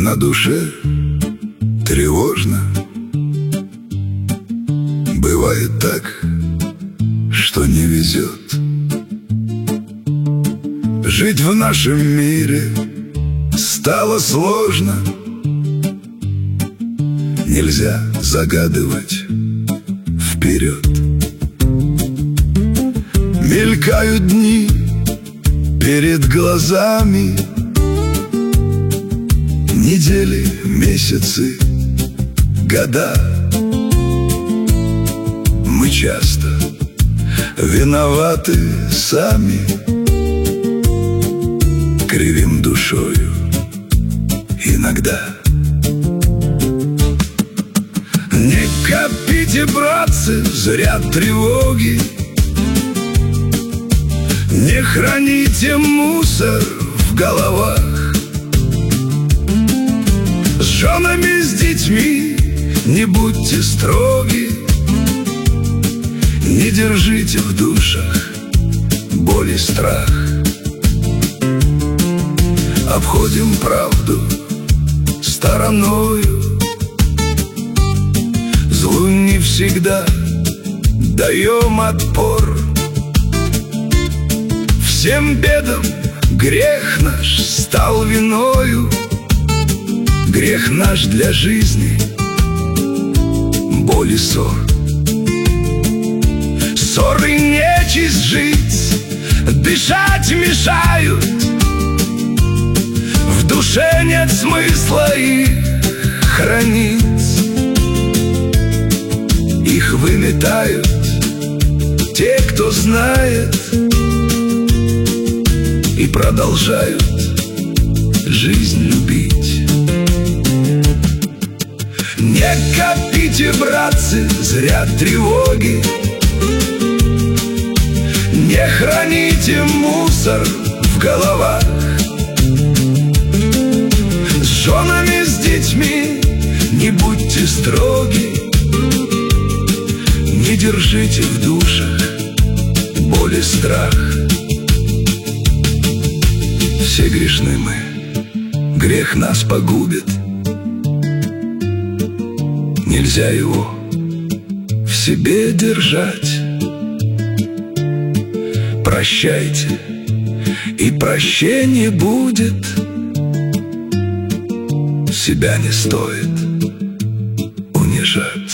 на душе тревожно. Бывает так, что не везет. Жить в нашем мире стало сложно. Нельзя загадывать вперед. Мелькают дни перед глазами, недели, месяцы, года. Мы часто виноваты сами, кривим душою иногда. Не копите, братцы, зря тревоги, не храните мусор в головах. С женами, с детьми не будьте строги, не держите в душах боль и страх. Обходим правду стороною, злу не всегда даем отпор. Всем бедам грех наш стал виною, грех наш для жизни боль и ссор. Ссоры нечисть жить, дышать мешают, в душе нет смысла их хранить. Их выметают те, кто знает, и продолжают жизнь любить. Не копите, братцы, зря тревоги, не храните мусор в головах. С женами, с детьми не будьте строги, не держите в душах боль и страх. Все грешны мы, грех нас погубит, нельзя его в себе держать. Прощайте, и прощение будет. Себя не стоит унижать.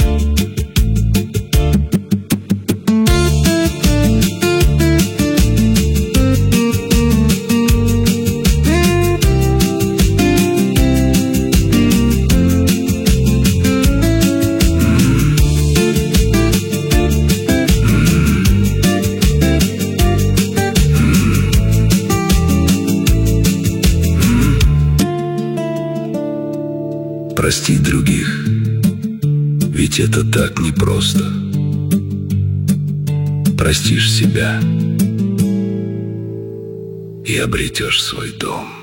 Простить других, ведь это так непросто. Простишь себя и обретешь свой дом.